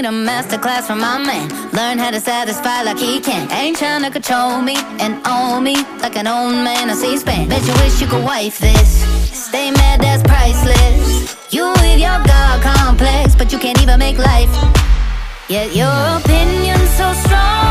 a masterclass from my man. Learn how to satisfy like he can. Ain't trying to control me and own me like an old man on C-SPAN. Bet you wish you could wife this. Stay mad, that's priceless. You with your God complex, but you can't even make life. Yet your opinion's so strong.